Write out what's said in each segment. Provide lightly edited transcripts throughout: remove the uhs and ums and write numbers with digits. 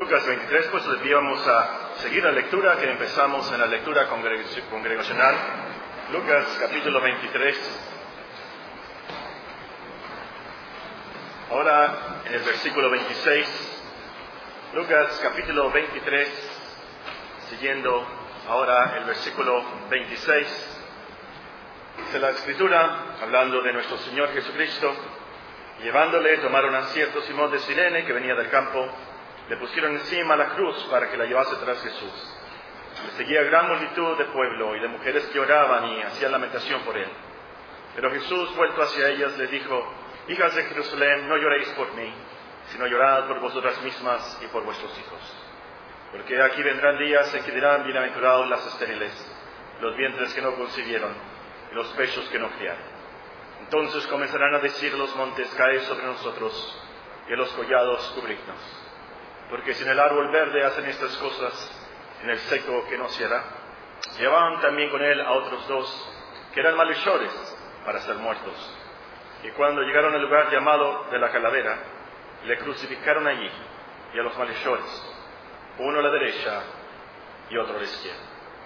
Lucas 23, pues vamos a seguir la lectura que empezamos en la lectura congregacional. Lucas capítulo 23. Ahora en el versículo 26. Lucas capítulo 23, siguiendo ahora el versículo 26. Dice la Escritura, hablando de nuestro Señor Jesucristo: llevándole, tomaron a cierto Simón de Cirene, que venía del campo, le pusieron encima la cruz para que la llevase tras Jesús. Le seguía gran multitud de pueblo y de mujeres que oraban y hacían lamentación por él. Pero Jesús, vuelto hacia ellas, les dijo: hijas de Jerusalén, no lloréis por mí, sino llorad por vosotras mismas y por vuestros hijos. Porque aquí vendrán días en que dirán: bienaventurados las estériles, los vientres que no concibieron, y los pechos que no criaron. Entonces comenzarán a decir los montes: caed sobre nosotros, y a los collados cubridnos. Porque si en el árbol verde hacen estas cosas, en el seco que no cierra. Llevaban también con él a otros dos, que eran malhechores, para ser muertos. Y cuando llegaron al lugar llamado de la Calavera, le crucificaron allí, y a los malhechores, uno a la derecha y otro a la izquierda.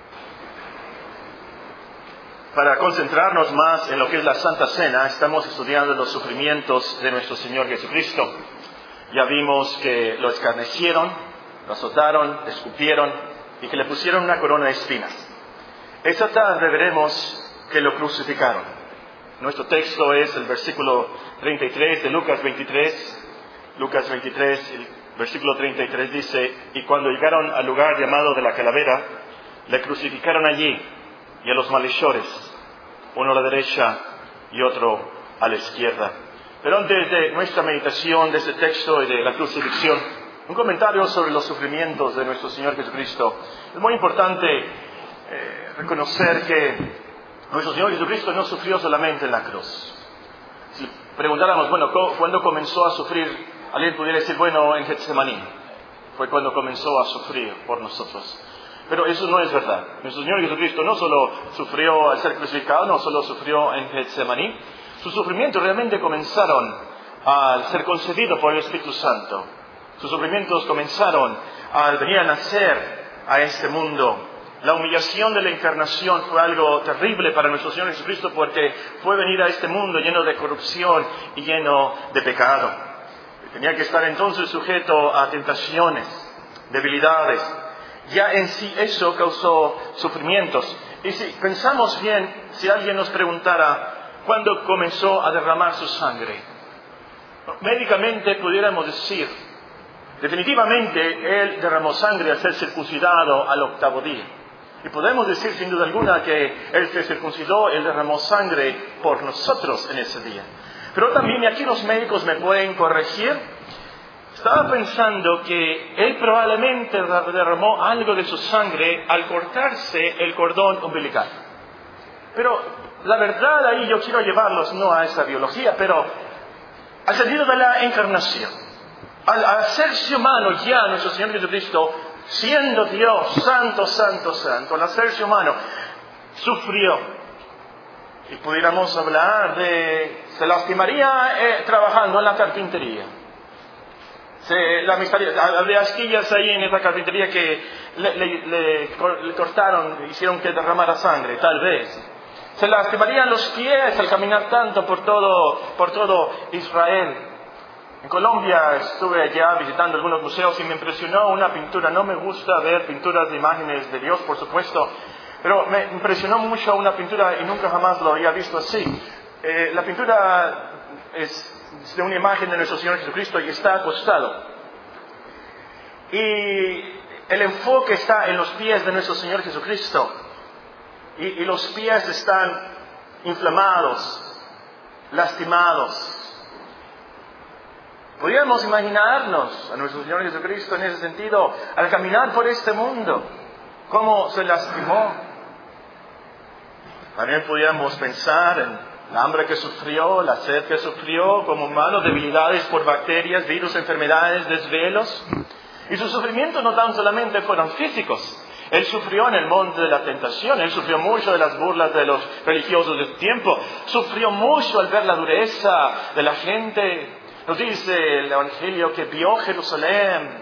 Para concentrarnos más en lo que es la Santa Cena, estamos estudiando los sufrimientos de nuestro Señor Jesucristo. Ya vimos que lo escarnecieron, lo azotaron, le escupieron y que le pusieron una corona de espinas. Esta tarde veremos que lo crucificaron. Nuestro texto es el versículo 33 de Lucas 23. Lucas 23, el versículo 33 dice: y cuando llegaron al lugar llamado de la Calavera, le crucificaron allí, y a los malhechores, uno a la derecha y otro a la izquierda. Pero antes de nuestra meditación de este texto y de la crucifixión, un comentario sobre los sufrimientos de nuestro Señor Jesucristo. Es muy importante reconocer que nuestro Señor Jesucristo no sufrió solamente en la cruz. Si preguntáramos, ¿cuándo comenzó a sufrir? Alguien pudiera decir, en Getsemaní. Fue cuando comenzó a sufrir por nosotros. Pero eso no es verdad. Nuestro Señor Jesucristo no solo sufrió al ser crucificado, no solo sufrió en Getsemaní. Sus sufrimientos realmente comenzaron al ser concebido por el Espíritu Santo. Sus sufrimientos comenzaron al venir a nacer a este mundo. La humillación de la encarnación fue algo terrible para nuestro Señor Jesucristo, porque fue venir a este mundo lleno de corrupción y lleno de pecado. Tenía que estar entonces sujeto a tentaciones, debilidades. Ya en sí eso causó sufrimientos. Y si pensamos bien, si alguien nos preguntara ¿cuándo comenzó a derramar su sangre? Médicamente pudiéramos decir, definitivamente él derramó sangre al ser circuncidado al 8º día. Y podemos decir sin duda alguna que él se circuncidó, él derramó sangre por nosotros en ese día. Pero también, y aquí los médicos me pueden corregir, estaba pensando que él probablemente derramó algo de su sangre al cortarse el cordón umbilical. Pero la verdad, ahí yo quiero llevarlos no a esa biología, pero al sentido de la encarnación. Al hacerse humano ya nuestro Señor Jesucristo, siendo Dios, santo, santo, santo, al hacerse humano, sufrió. Y pudiéramos hablar se lastimaría trabajando en la carpintería. Habría asquillas ahí en esa carpintería que le cortaron, hicieron que derramara sangre, tal vez. Se lastimarían los pies al caminar tanto por todo Israel. En Colombia estuve allá visitando algunos museos y me impresionó una pintura. No me gusta ver pinturas de imágenes de Dios, por supuesto, pero me impresionó mucho una pintura y nunca jamás lo había visto así. La pintura es de una imagen de nuestro Señor Jesucristo y está acostado. Y el enfoque está en los pies de nuestro Señor Jesucristo. Y los pies están inflamados, lastimados. Podríamos imaginarnos a nuestro Señor Jesucristo en ese sentido, al caminar por este mundo, cómo se lastimó. También podríamos pensar en el hambre que sufrió, la sed que sufrió como humano, debilidades por bacterias, virus, enfermedades, desvelos. Y sus sufrimientos no tan solamente fueron físicos. Él sufrió en el monte de la tentación, él sufrió mucho de las burlas de los religiosos de su tiempo, sufrió mucho al ver la dureza de la gente. Nos dice el Evangelio que vio Jerusalén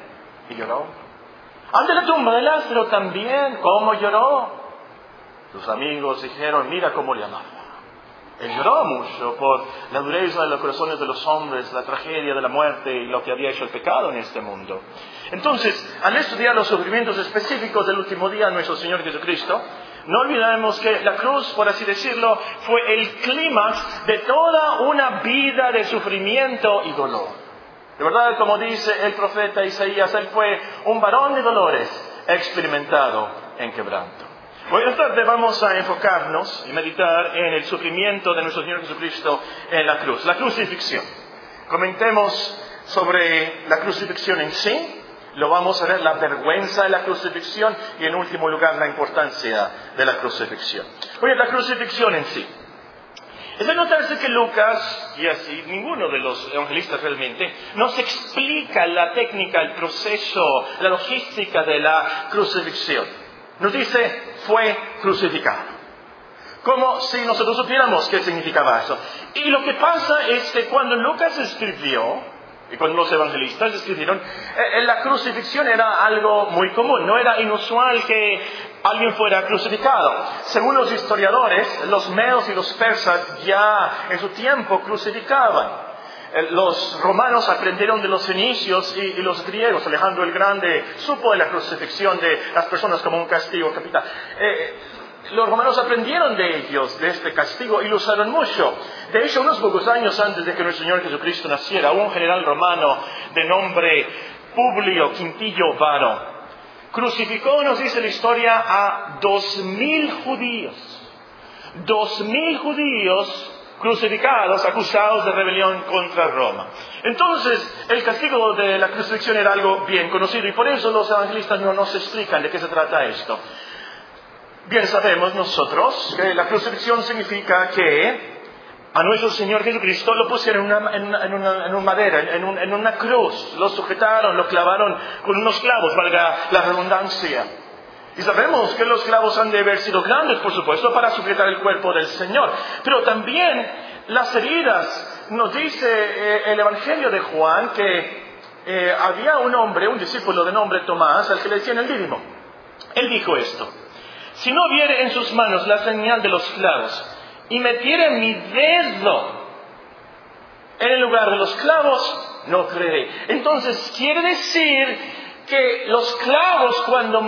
Y lloró. Ante la tumba de Lázaro también, ¿cómo lloró? Sus amigos dijeron, mira cómo le amaba. Él lloró mucho por la dureza de los corazones de los hombres, la tragedia de la muerte y lo que había hecho el pecado en este mundo. Entonces, al estudiar los sufrimientos específicos del último día de nuestro Señor Jesucristo, no olvidemos que la cruz, por así decirlo, fue el clímax de toda una vida de sufrimiento y dolor. De verdad, como dice el profeta Isaías, Él fue un varón de dolores, experimentado en quebranto. Hoy en tarde vamos a enfocarnos y meditar en el sufrimiento de nuestro Señor Jesucristo en la cruz, la crucifixión. Comentemos sobre la crucifixión en sí, lo vamos a ver, la vergüenza de la crucifixión y en último lugar la importancia de la crucifixión. Oye, la crucifixión en sí. Es de notarse que Lucas, y así ninguno de los evangelistas realmente, nos explica la técnica, el proceso, la logística de la crucifixión. Nos dice, fue crucificado. Como si nosotros supiéramos qué significaba eso. Y lo que pasa es que cuando Lucas escribió, y cuando los evangelistas escribieron, la crucifixión era algo muy común. No era inusual que alguien fuera crucificado. Según los historiadores, los medos y los persas ya en su tiempo crucificaban. Los romanos aprendieron de los fenicios y los griegos. Alejandro el Grande supo de la crucifixión de las personas como un castigo capital. Los romanos aprendieron de ellos, de este castigo, y lo usaron mucho. De hecho, unos pocos años antes de que nuestro Señor Jesucristo naciera, un general romano de nombre Publio Quintillo Varo crucificó, nos dice la historia, a 2,000 judíos. 2,000 judíos crucificados, acusados de rebelión contra Roma. Entonces, el castigo de la crucifixión era algo bien conocido, y por eso los evangelistas no nos explican de qué se trata esto. Bien sabemos nosotros que la crucifixión significa que a nuestro Señor Jesucristo lo pusieron en una madera, en una cruz, lo sujetaron, lo clavaron con unos clavos, valga la redundancia. Y sabemos que los clavos han de haber sido grandes, por supuesto, para sujetar el cuerpo del Señor. Pero también las heridas, nos dice el Evangelio de Juan que había un hombre, un discípulo de nombre Tomás, al que le decían el Dídimo. Él dijo esto: si no viere en sus manos la señal de los clavos y metiere mi dedo en el lugar de los clavos, no creeré. Entonces quiere decir que los clavos cuando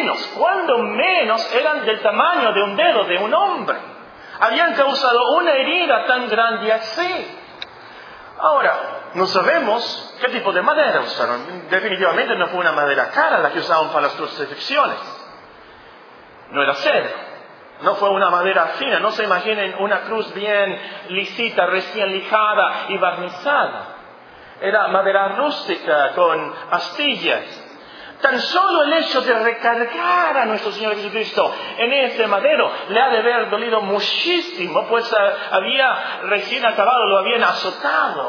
menos eran del tamaño de un dedo de un hombre. Habían causado una herida tan grande así. Ahora, no sabemos qué tipo de madera usaron. Definitivamente no fue una madera cara la que usaban para las crucifixiones. No era cedro, no fue una madera fina. No se imaginen una cruz bien lisita, recién lijada y barnizada. Era madera rústica con astillas. Tan solo el hecho de recargar a nuestro Señor Jesucristo en ese madero le ha de haber dolido muchísimo, pues había recién acabado, lo habían azotado.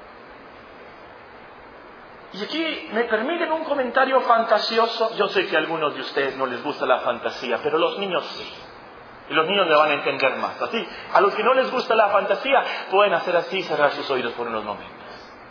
Y aquí me permiten un comentario fantasioso. Yo sé que a algunos de ustedes no les gusta la fantasía, pero los niños sí. Y los niños me van a entender más. Así, a los que no les gusta la fantasía, pueden hacer así y cerrar sus oídos por unos momentos.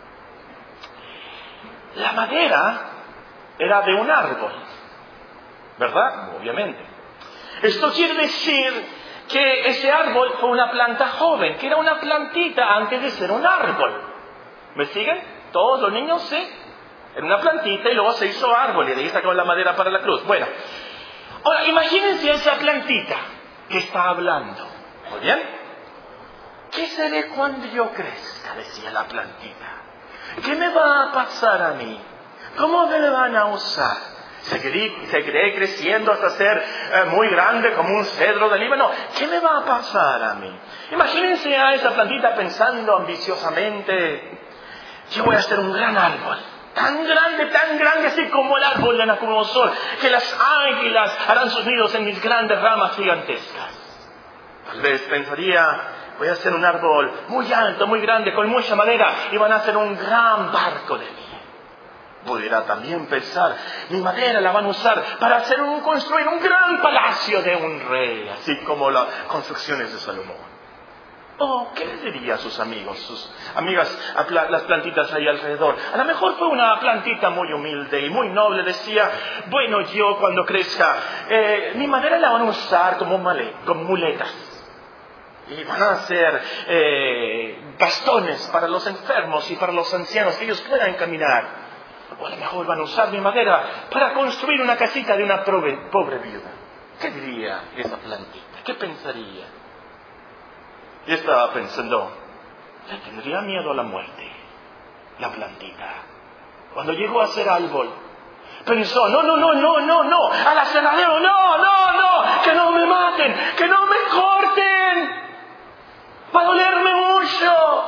La madera era de un árbol, ¿verdad? Obviamente. Esto quiere decir que ese árbol fue una planta joven, que era una plantita antes de ser un árbol. ¿Me siguen? ¿Todos los niños? Sí. Era una plantita y luego se hizo árbol y de ahí sacó la madera para la cruz. Bueno, ahora imagínense esa plantita que está hablando. ¿Muy bien? ¿Qué seré cuando yo crezca? Decía la plantita. ¿Qué me va a pasar a mí? ¿Cómo me van a usar? ¿Seguiré creciendo hasta ser muy grande como un cedro del Líbano? ¿Qué me va a pasar a mí? Imagínense a esa plantita pensando ambiciosamente: yo voy a ser un gran árbol. Tan grande así como el árbol de Nabucodonosor, que las águilas harán sus nidos en mis grandes ramas gigantescas. Tal vez pensaría: voy a hacer un árbol muy alto, muy grande, con mucha madera, y van a hacer un gran barco de mí. Pudiera también pensar: mi madera la van a usar para construir un gran palacio de un rey, así como las construcciones de Salomón. Oh, ¿qué les diría a sus amigos, sus amigas, las plantitas ahí alrededor? A lo mejor fue una plantita muy humilde y muy noble. Decía, bueno, yo cuando crezca, mi madera la van a usar como muletas. Y van a hacer bastones para los enfermos y para los ancianos, que ellos puedan caminar. O a lo mejor van a usar mi madera para construir una casita de una pobre viuda. ¿Qué diría esa plantita? ¿Qué pensaría? Y estaba pensando, le tendría miedo a la muerte, la plantita. Cuando llegó a ser árbol, pensó, no, al aserradero, no, que no me maten, que no me corten, va a dolerme mucho.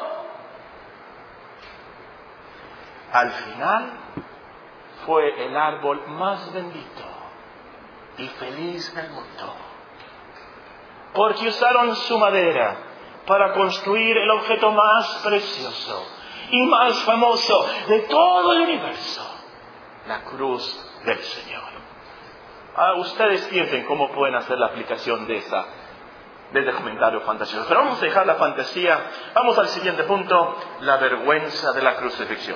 Al final, fue el árbol más bendito y feliz del mundo, porque usaron su madera para construir el objeto más precioso y más famoso de todo el universo, la cruz del Señor. Ustedes piensen cómo pueden hacer la aplicación de este comentario fantasioso. Pero vamos a dejar la fantasía, vamos al siguiente punto, la vergüenza de la crucifixión.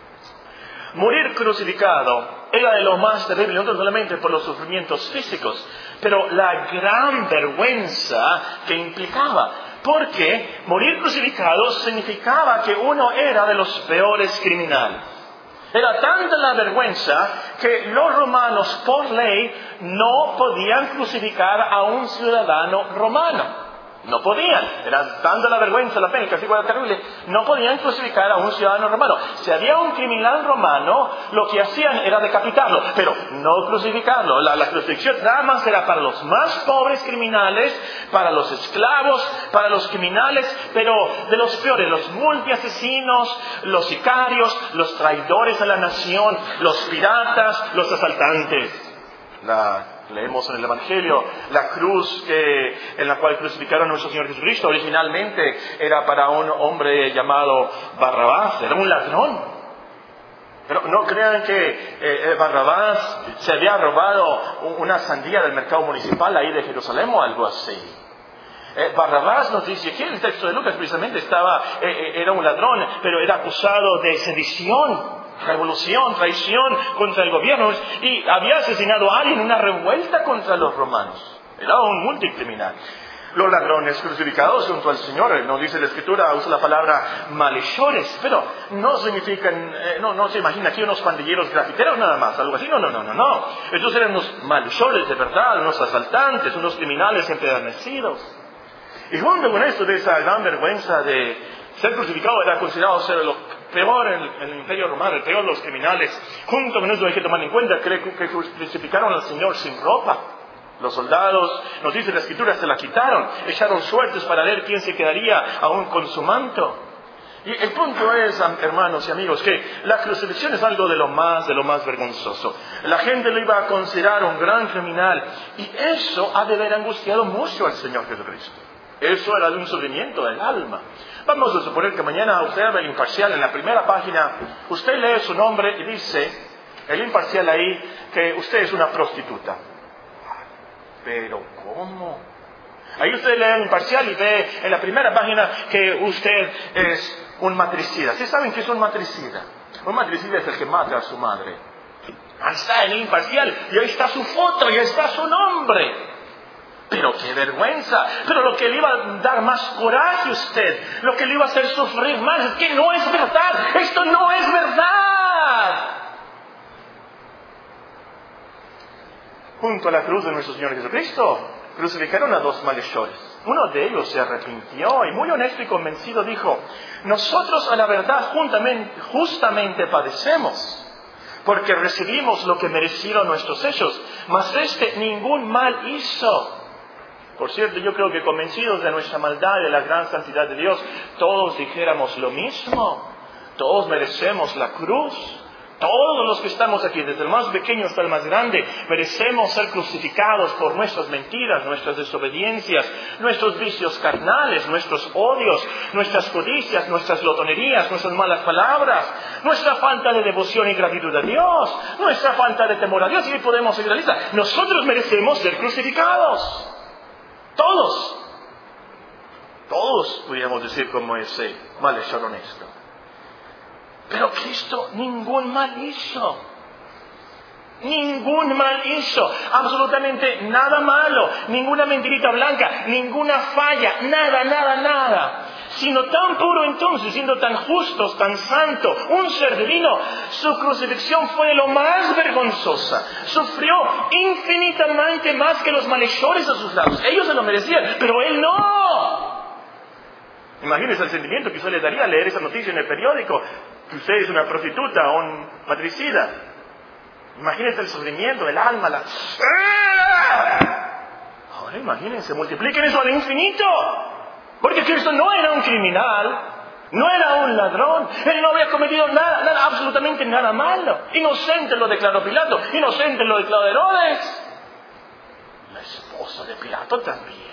Morir crucificado era de lo más terrible, no solamente por los sufrimientos físicos, pero la gran vergüenza que implicaba. Porque morir crucificado significaba que uno era de los peores criminales. Era tanta la vergüenza que los romanos, por ley, no podían crucificar a un ciudadano romano. No podían. Era tanta la vergüenza, la pena, el castigo era terrible. No podían crucificar a un ciudadano romano. Si había un criminal romano, lo que hacían era decapitarlo, pero no crucificarlo. La crucifixión nada más era para los más pobres criminales, para los esclavos, para los criminales, pero de los peores, los multiasesinos, los sicarios, los traidores a la nación, los piratas, los asaltantes. Leemos en el Evangelio, la cruz en la cual crucificaron a nuestro Señor Jesucristo originalmente era para un hombre llamado Barrabás, era un ladrón. Pero no crean que Barrabás se había robado una sandía del mercado municipal ahí de Jerusalén o algo así. Barrabás nos dice, aquí en el texto de Lucas precisamente era un ladrón, pero era acusado de sedición, revolución, traición contra el gobierno, y había asesinado a alguien en una revuelta contra los romanos. Era un multicriminal. Los ladrones crucificados junto al Señor, nos dice la Escritura, usa la palabra malhechores, pero no significan, no se imagina aquí unos pandilleros grafiteros nada más, algo así, no. Estos eran unos malhechores de verdad, unos asaltantes, unos criminales empedernecidos. Y junto con esto de esa gran vergüenza de ser crucificado, era considerado ser lo peor en el Imperio Romano, el peor de los criminales. Junto con esto hay que tomar en cuenta que crucificaron al Señor sin ropa. Los soldados, nos dice la Escritura, se la quitaron, echaron suertes para ver quién se quedaría aún con su manto. Y el punto es, hermanos y amigos, que la crucifixión es algo de lo más vergonzoso. La gente lo iba a considerar un gran criminal, y eso ha de haber angustiado mucho al Señor Jesucristo. Eso era de un sufrimiento del alma. Vamos a suponer que mañana usted abre el Imparcial en la primera página, usted lee su nombre y dice, el Imparcial ahí, que usted es una prostituta. ¿Pero cómo? Ahí usted lee el Imparcial y ve en la primera página que usted es un matricida. ¿Sí saben qué es un matricida? Un matricida es el que mata a su madre. Ahí está en el Imparcial, y ahí está su foto, y ahí está su nombre. Pero qué vergüenza. Pero lo que le iba a dar más coraje a usted, lo que le iba a hacer sufrir más, es que no es verdad. Esto no es verdad. Junto a la cruz de nuestro Señor Jesucristo, crucificaron a dos malhechores. Uno de ellos se arrepintió y muy honesto y convencido dijo, nosotros a la verdad justamente padecemos, porque recibimos lo que merecieron nuestros hechos, mas ningún mal hizo. Por cierto, yo creo que convencidos de nuestra maldad y de la gran santidad de Dios, todos dijéramos lo mismo. Todos merecemos la cruz. Todos los que estamos aquí, desde el más pequeño hasta el más grande, merecemos ser crucificados por nuestras mentiras, nuestras desobediencias, nuestros vicios carnales, nuestros odios, nuestras codicias, nuestras glotonerías, nuestras malas palabras, nuestra falta de devoción y gratitud a Dios, nuestra falta de temor a Dios, y podemos seguir la lista. Nosotros merecemos ser crucificados. Todos. Todos podríamos decir como ese malhechor honesto. Pero Cristo ningún mal hizo. Ningún mal hizo, absolutamente nada malo, ninguna mentirita blanca, ninguna falla, nada. Sino tan puro entonces, siendo tan justo, tan santo, un ser divino, su crucifixión fue lo más vergonzosa. Sufrió infinitamente más que los malhechores a sus lados. Ellos se lo merecían, pero él no. Imagínense el sentimiento que usted le daría al leer esa noticia en el periódico, que usted es una prostituta o un matricida. Imagínense el sufrimiento del alma. Ahora imagínense, multipliquen eso al infinito. Porque Cristo no era un criminal, no era un ladrón, él no había cometido nada, absolutamente nada malo. Inocente lo declaró Pilato, inocente lo declaró Herodes. La esposa de Pilato también.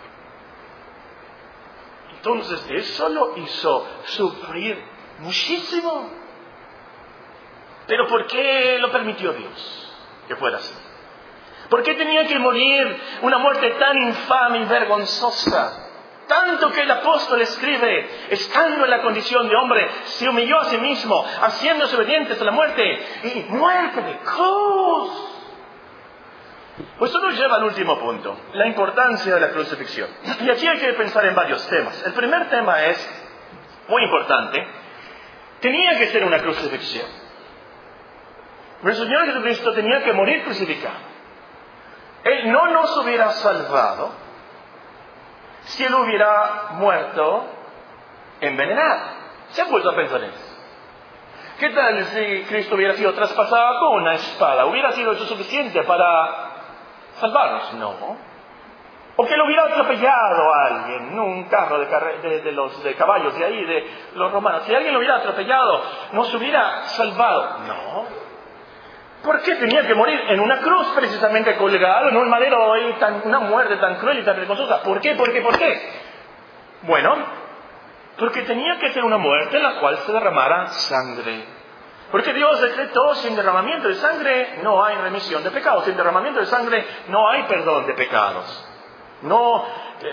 Entonces eso lo hizo sufrir muchísimo. Pero ¿por qué lo permitió Dios que fuera así? ¿Por qué tenía que morir una muerte tan infame y vergonzosa? Tanto que el apóstol escribe, estando en la condición de hombre, se humilló a sí mismo, haciéndose obediente hasta la muerte, y muerte de cruz. Pues eso nos lleva al último punto, la importancia de la crucifixión. Y aquí hay que pensar en varios temas. El primer tema es, muy importante, tenía que ser una crucifixión. Nuestro Señor Jesucristo tenía que morir crucificado. Él no nos hubiera salvado si Él hubiera muerto envenenado. ¿Se ha puesto a pensar en eso? ¿Qué tal si Cristo hubiera sido traspasado con una espada? ¿Hubiera sido eso suficiente para salvarnos? No. O que lo hubiera atropellado a alguien, no un carro de caballos de ahí, de los romanos. Si alguien lo hubiera atropellado, ¿no se hubiera salvado? No. ¿Por qué tenía que morir en una cruz precisamente colgado en un madero y una muerte tan cruel y tan vergonzosa? ¿Por qué? Bueno, porque tenía que ser una muerte en la cual se derramara sangre. Porque Dios decretó, sin derramamiento de sangre no hay remisión de pecados. Sin derramamiento de sangre no hay perdón de pecados. No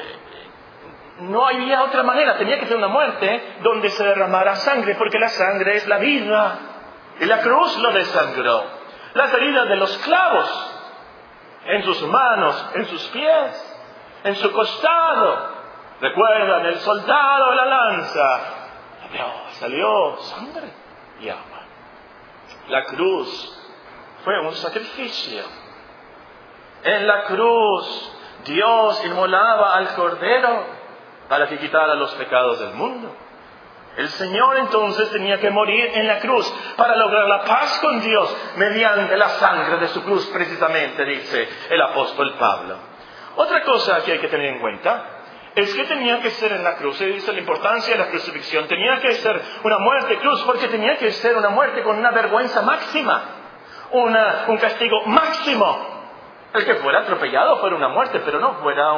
había otra manera. Tenía que ser una muerte donde se derramara sangre, porque la sangre es la vida. Y la cruz lo desangró. Las heridas de los clavos en sus manos, en sus pies, en su costado. Recuerdan, el soldado de la lanza. Salió sangre y agua. La cruz fue un sacrificio. En la cruz Dios inmolaba al Cordero para que quitara los pecados del mundo. El Señor entonces tenía que morir en la cruz para lograr la paz con Dios mediante la sangre de su cruz, precisamente, dice el apóstol Pablo. Otra cosa que hay que tener en cuenta es que tenía que ser en la cruz. Se dice la importancia de la crucifixión. Tenía que ser una muerte de cruz porque tenía que ser una muerte con una vergüenza máxima, un castigo máximo. El que fuera atropellado fuera una muerte, pero no fuera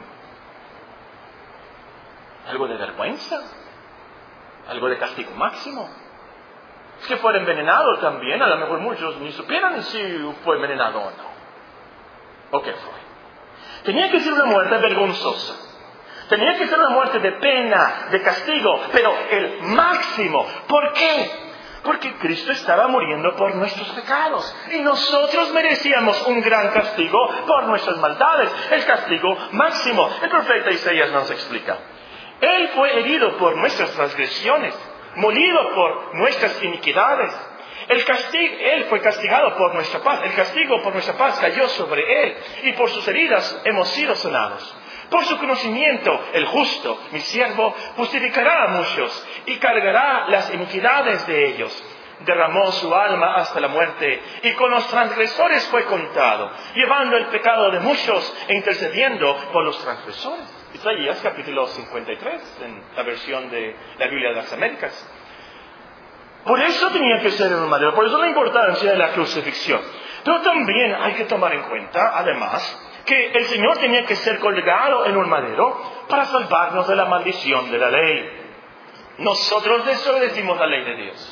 algo de vergüenza. Algo de castigo máximo. Es que fuera envenenado también, a lo mejor muchos ni supieran si fue envenenado o no. ¿O qué fue? Tenía que ser una muerte vergonzosa. Tenía que ser una muerte de pena, de castigo, pero el máximo. ¿Por qué? Porque Cristo estaba muriendo por nuestros pecados. Y nosotros merecíamos un gran castigo por nuestras maldades. El castigo máximo. El profeta Isaías nos explica. Él fue herido por nuestras transgresiones, molido por nuestras iniquidades. Él fue castigado por nuestra paz. El castigo por nuestra paz cayó sobre Él. Y por sus heridas hemos sido sanados. Por su conocimiento, el justo, mi siervo, justificará a muchos y cargará las iniquidades de ellos. Derramó su alma hasta la muerte y con los transgresores fue contado, llevando el pecado de muchos e intercediendo por los transgresores. Isaías capítulo 53, en la versión de la Biblia de las Américas. Por eso tenía que ser en un madero, por eso la importancia de la crucifixión. Pero también hay que tomar en cuenta, además, que el Señor tenía que ser colgado en un madero para salvarnos de la maldición de la ley. Nosotros desobedecimos la ley de Dios.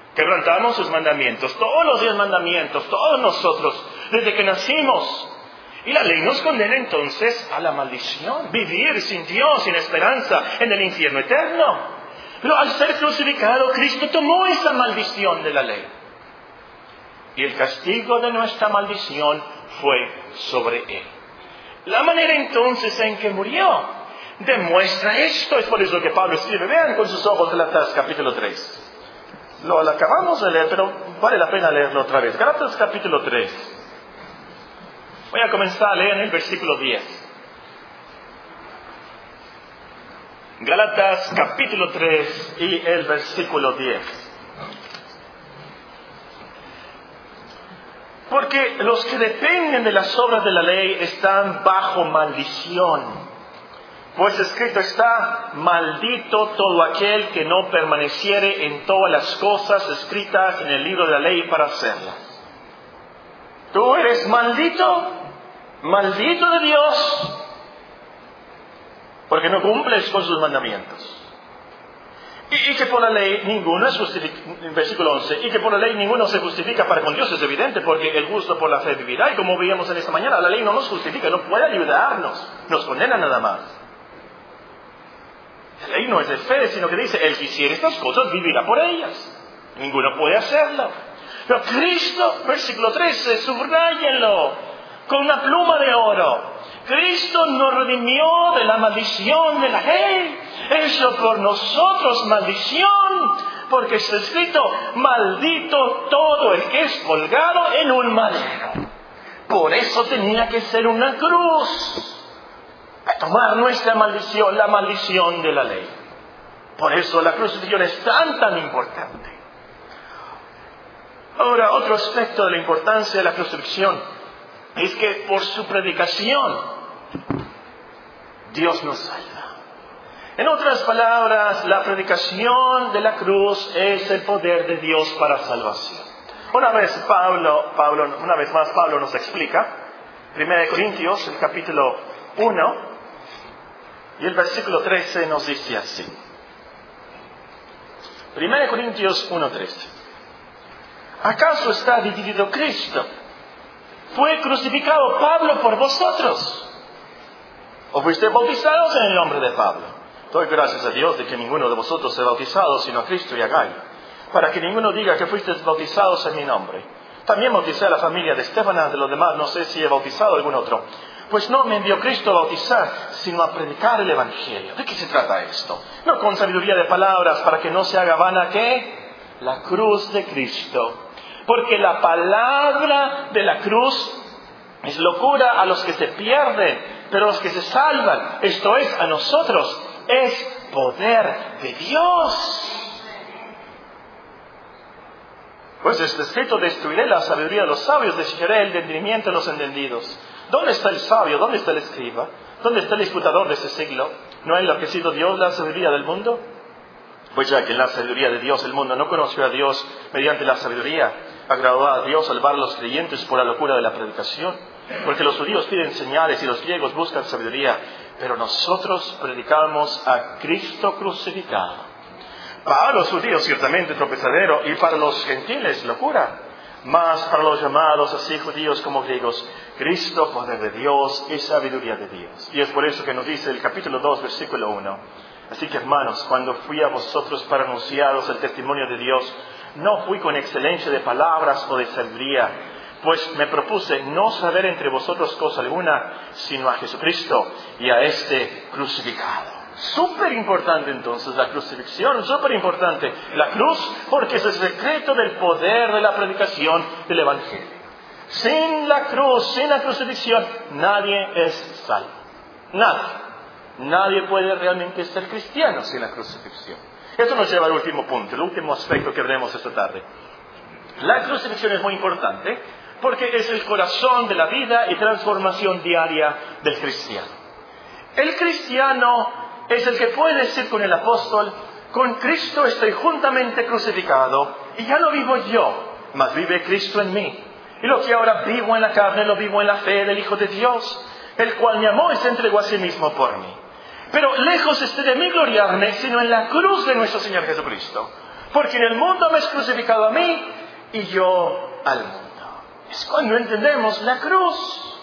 Quebrantamos sus mandamientos, todos los 10 mandamientos, todos nosotros, desde que nacimos. Y la ley nos condena entonces a la maldición, vivir sin Dios, sin esperanza, en el infierno eterno. Pero al ser crucificado, Cristo tomó esa maldición de la ley. Y el castigo de nuestra maldición fue sobre Él. La manera entonces en que murió demuestra esto. Es por eso que Pablo escribe. Vean con sus ojos Gálatas capítulo 3. Lo acabamos de leer, pero vale la pena leerlo otra vez. Gálatas capítulo 3. Voy a comenzar a leer en el versículo 10. Gálatas capítulo 3 y el versículo 10. Porque los que dependen de las obras de la ley están bajo maldición. Pues escrito está: maldito todo aquel que no permaneciere en todas las cosas escritas en el libro de la ley para hacerlas. Tú eres maldito, maldito de Dios, porque no cumples con sus mandamientos. Y que por la ley ninguno es justificado, versículo 11, y que por la ley ninguno se justifica para con Dios es evidente, porque el justo por la fe vivirá. Y como veíamos en esta mañana, la ley no nos justifica, no puede ayudarnos, nos condena nada más. La ley no es de fe, sino que dice: el que hiciere estas cosas vivirá por ellas. Ninguno puede hacerlo. Pero Cristo, versículo 13, subráyenlo con una pluma de oro. Cristo nos redimió de la maldición de la ley. Eso por nosotros maldición, porque está escrito: maldito todo el que es colgado en un madero. Por eso tenía que ser una cruz, a tomar nuestra maldición, la maldición de la ley. Por eso la crucifixión es tan importante. Ahora, otro aspecto de la importancia de la crucifixión es que por su predicación Dios nos salva. En otras palabras, la predicación de la cruz es el poder de Dios para salvación. Una vez más Pablo nos explica, 1 Corintios, el capítulo 1, y el versículo 13 nos dice así. 1 Corintios 1:13. ¿Acaso está dividido Cristo? ¿Fue crucificado Pablo por vosotros? ¿O fuisteis bautizados en el nombre de Pablo? Doy gracias a Dios de que ninguno de vosotros sea bautizado, sino a Cristo y a Gayo, para que ninguno diga que fuisteis bautizados en mi nombre. También bauticé a la familia de Estefanas, de los demás no sé si he bautizado a algún otro. Pues no me envió Cristo a bautizar, sino a predicar el Evangelio. ¿De qué se trata esto? No con sabiduría de palabras, para que no se haga vana, ¿qué? La cruz de Cristo. Porque la palabra de la cruz es locura a los que se pierden, pero a los que se salvan, esto es, a nosotros, es poder de Dios. Pues está escrito: destruiré la sabiduría de los sabios, desecharé el entendimiento de los entendidos. ¿Dónde está el sabio? ¿Dónde está el escriba? ¿Dónde está el disputador de este siglo? ¿No ha enloquecido Dios la sabiduría del mundo? Pues ya que en la sabiduría de Dios el mundo no conoció a Dios mediante la sabiduría, agradó a Dios salvar a los creyentes por la locura de la predicación. Porque los judíos piden señales y los griegos buscan sabiduría, pero nosotros predicamos a Cristo crucificado. Para los judíos ciertamente tropezadero, y para los gentiles locura. Mas para los llamados, así judíos como griegos, Cristo, poder de Dios y sabiduría de Dios. Y es por eso que nos dice el capítulo 2, versículo 1. Así que, hermanos, cuando fui a vosotros para anunciaros el testimonio de Dios, no fui con excelencia de palabras o de sabiduría, pues me propuse no saber entre vosotros cosa alguna, sino a Jesucristo y a este crucificado. Súper importante entonces la crucifixión, súper importante la cruz, porque es el secreto del poder de la predicación del Evangelio. Sin la cruz, sin la crucifixión, nadie es salvo. Nadie puede realmente ser cristiano sin la crucifixión. Esto nos lleva al último punto, el último aspecto que veremos esta tarde. La crucifixión es muy importante porque es el corazón de la vida y transformación diaria del cristiano. El cristiano es el que puede decir con el apóstol: con Cristo estoy juntamente crucificado, y ya no vivo yo, mas vive Cristo en mí. Y lo que ahora vivo en la carne, lo vivo en la fe del Hijo de Dios, el cual me amó y se entregó a sí mismo por mí. Pero lejos esté de mí gloriarme, sino en la cruz de nuestro Señor Jesucristo. Porque en el mundo me has crucificado a mí, y yo al mundo. Es cuando entendemos la cruz.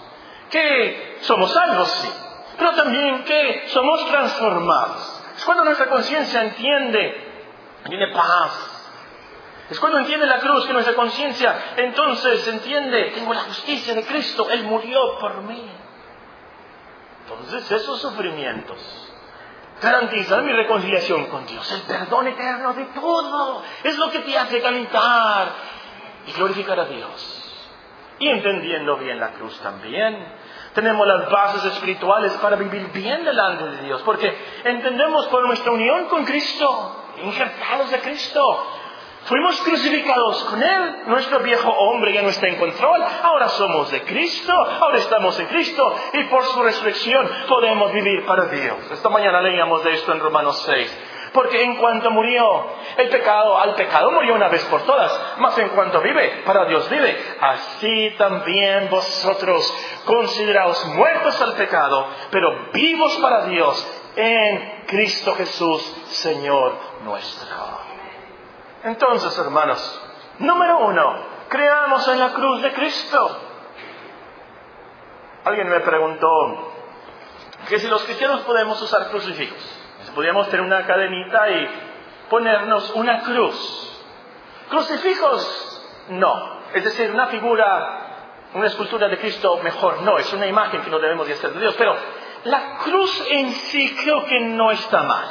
que somos salvos, sí, pero también que somos transformados. Es cuando nuestra conciencia entiende, tiene paz. Es cuando entiende la cruz que nuestra conciencia entonces entiende, tengo la justicia de Cristo, Él murió por mí. Entonces esos sufrimientos garantizan mi reconciliación con Dios, el perdón eterno de todo. Es lo que te hace cantar y glorificar a Dios. Y entendiendo bien la cruz también, tenemos las bases espirituales para vivir bien delante de Dios, porque entendemos por nuestra unión con Cristo, injertados de Cristo, fuimos crucificados con Él, nuestro viejo hombre ya no está en control, ahora somos de Cristo, ahora estamos en Cristo, y por su resurrección podemos vivir para Dios. Esta mañana leíamos de esto en Romanos 6. Porque en cuanto murió al pecado murió una vez por todas, mas en cuanto vive, para Dios vive. Así también vosotros consideraos muertos al pecado, pero vivos para Dios en Cristo Jesús, Señor nuestro. Entonces, hermanos, número 1, creamos en la cruz de Cristo. Alguien me preguntó que si los cristianos podemos usar crucifijos. Podríamos tener una cadenita y ponernos una cruz. Crucifijos, no. Es decir, una figura, una escultura de Cristo, mejor no. Es una imagen que no debemos de hacer de Dios. Pero la cruz en sí creo que no está mal.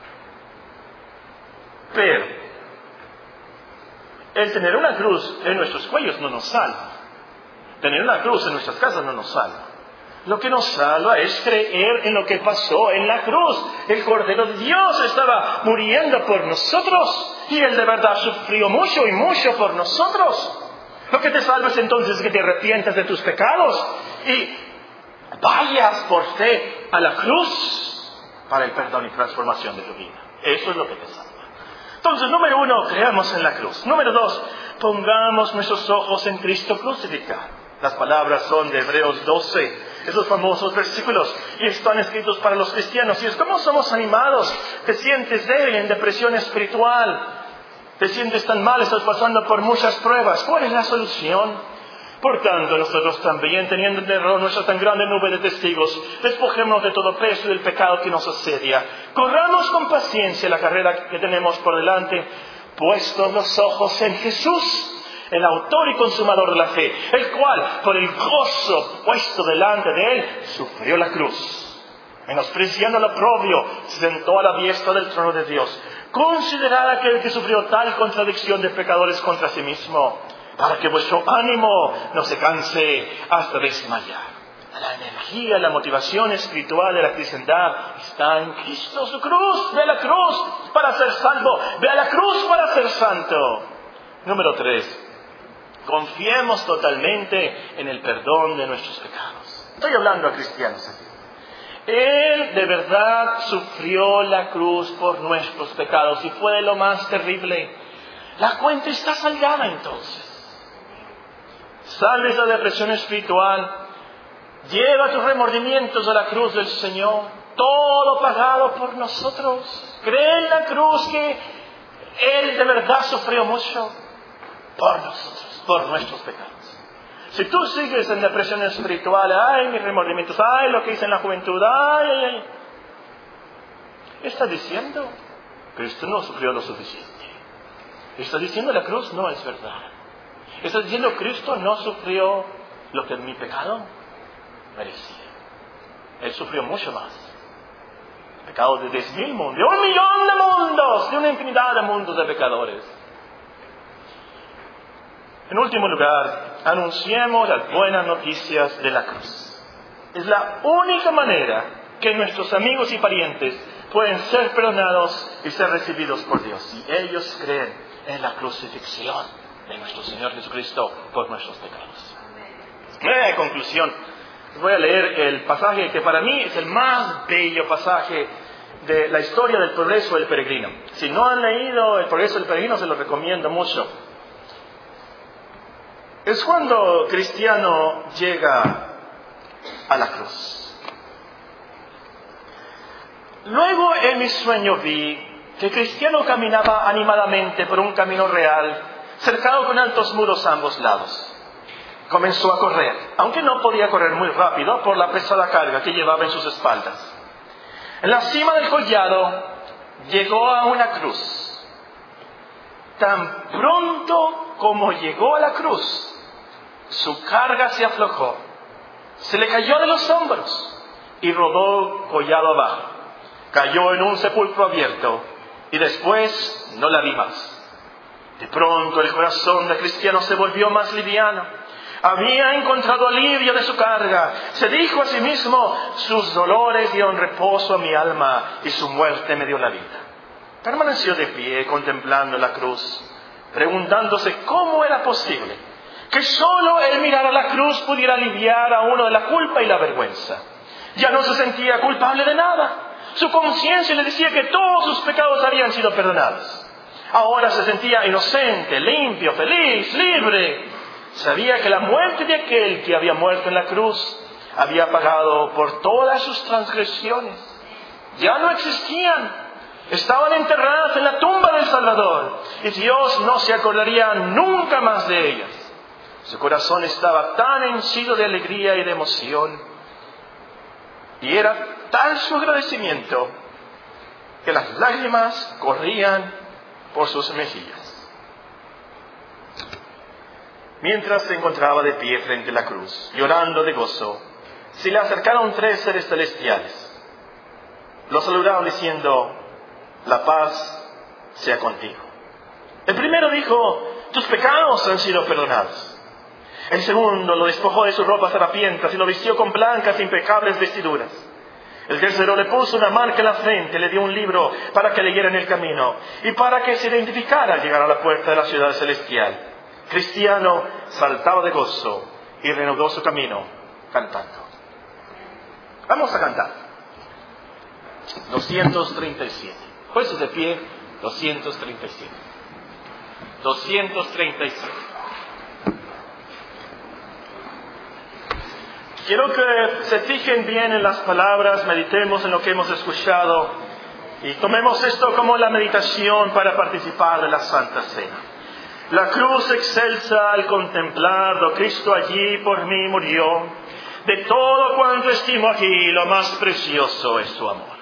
Pero el tener una cruz en nuestros cuellos no nos salva. Tener una cruz en nuestras casas no nos salva. Lo que nos salva es creer en lo que pasó en la cruz. El Cordero de Dios estaba muriendo por nosotros y Él de verdad sufrió mucho y mucho por nosotros. Lo que te salva es entonces que te arrepientas de tus pecados y vayas por fe a la cruz para el perdón y transformación de tu vida. Eso es lo que te salva. Entonces, número 1, creamos en la cruz. Número 2, pongamos nuestros ojos en Cristo crucificado. Las palabras son de Hebreos 12, esos famosos versículos, y están escritos para los cristianos. Y es como somos animados. Te sientes débil, en depresión espiritual, te sientes tan mal, estás pasando por muchas pruebas. ¿Cuál es la solución? Por tanto, nosotros también, teniendo en derredor nuestra tan grande nube de testigos, despojémonos de todo peso y del pecado que nos asedia. Corramos con paciencia la carrera que tenemos por delante, puestos los ojos en Jesús, el autor y consumador de la fe, el cual, por el gozo puesto delante de Él, sufrió la cruz, menospreciando el oprobio, se sentó a la diestra del trono de Dios. Considerad a aquel que sufrió tal contradicción de pecadores contra sí mismo, para que vuestro ánimo no se canse hasta desmayar. La energía, la motivación espiritual de la cristiandad está en Cristo, su cruz. Ve a la cruz para ser salvo, ve a la cruz para ser santo. Número 3. Confiemos totalmente en el perdón de nuestros pecados. Estoy hablando a cristianos aquí. Él de verdad sufrió la cruz por nuestros pecados y fue de lo más terrible. La cuenta está saldada entonces. Sal de esa depresión espiritual. Lleva tus remordimientos a la cruz del Señor. Todo pagado por nosotros. Cree en la cruz que Él de verdad sufrió mucho por nosotros, por nuestros pecados. Si tú sigues en depresión espiritual, ay, mis remordimientos, ay, lo que hice en la juventud, ay. Está diciendo, Cristo no sufrió lo suficiente. Está diciendo la cruz no es verdad. Está diciendo Cristo no sufrió lo que mi pecado merecía. Él sufrió mucho más. Pecado de 10,000 mundos, de 1,000,000 de mundos, de una infinidad de mundos de pecadores. En último lugar, anunciemos las buenas noticias de la cruz. Es la única manera que nuestros amigos y parientes pueden ser perdonados y ser recibidos por Dios, si ellos creen en la crucifixión de nuestro Señor Jesucristo por nuestros pecados. En conclusión, voy a leer el pasaje que para mí es el más bello pasaje de la historia del progreso del peregrino. Si no han leído el progreso del peregrino, se lo recomiendo mucho. Es cuando Cristiano llega a la cruz. Luego en mi sueño vi que Cristiano caminaba animadamente por un camino real, cercado con altos muros a ambos lados. comenzó a correr, aunque no podía correr muy rápido por la pesada carga que llevaba en sus espaldas. En la cima del collado llegó a una cruz. Tan pronto como llegó a la cruz, su carga se aflojó, se le cayó de los hombros y rodó collado abajo. Cayó en un sepulcro abierto y después no la vi más. De pronto el corazón del cristiano se volvió más liviano. Había encontrado alivio de su carga. Se dijo a sí mismo: sus dolores dieron reposo a mi alma y su muerte me dio la vida. Permaneció de pie contemplando la cruz, preguntándose cómo era posible que solo el mirar a la cruz pudiera aliviar a uno de la culpa y la vergüenza. Ya no se sentía culpable de nada. Su conciencia le decía que todos sus pecados habían sido perdonados. Ahora se sentía inocente, limpio, feliz, libre. Sabía que la muerte de aquel que había muerto en la cruz había pagado por todas sus transgresiones. Ya no existían. Estaban enterradas en la tumba del Salvador. Y Dios no se acordaría nunca más de ellas. Su corazón estaba tan henchido de alegría y de emoción. Y era tal su agradecimiento que las lágrimas corrían por sus mejillas. Mientras se encontraba de pie frente a la cruz, llorando de gozo, se le acercaron 3 seres celestiales. Lo saludaron diciendo: la paz sea contigo. El primero dijo: tus pecados han sido perdonados. El segundo lo despojó de sus ropas harapientas y lo vistió con blancas e impecables vestiduras. El tercero le puso una marca en la frente, le dio un libro para que leyera en el camino y para que se identificara al llegar a la puerta de la ciudad celestial. Cristiano saltaba de gozo y reanudó su camino cantando. Vamos a cantar. 237. Puestos de pie, 237. 237. Quiero que se fijen bien en las palabras, meditemos en lo que hemos escuchado y tomemos esto como la meditación para participar de la Santa Cena. La cruz excelsa al contemplarlo, Cristo allí por mí murió. De todo cuanto estimo aquí, lo más precioso es su amor.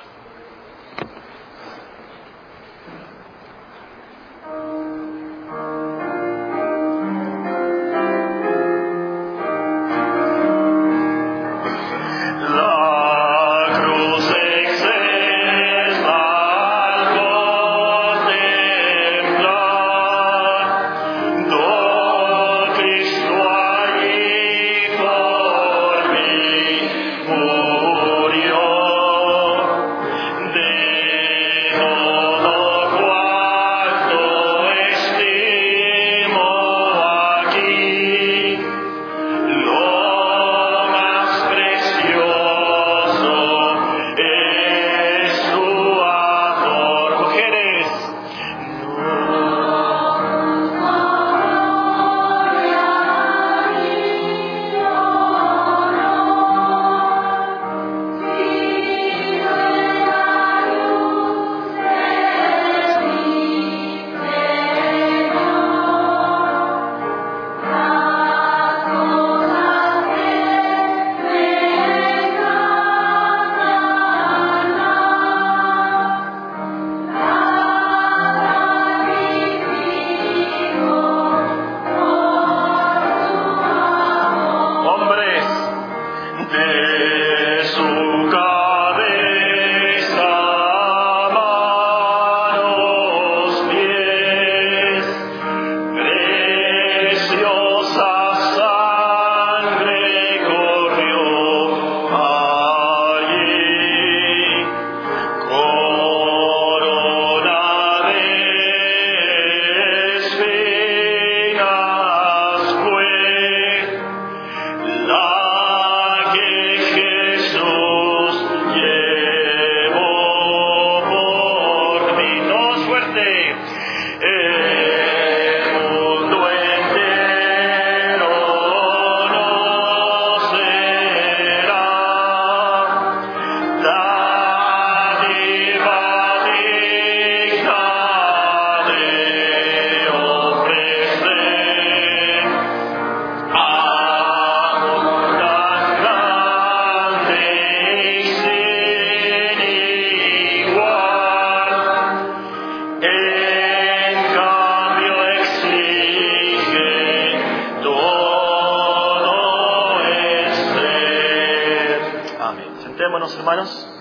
Sentémonos, hermanos.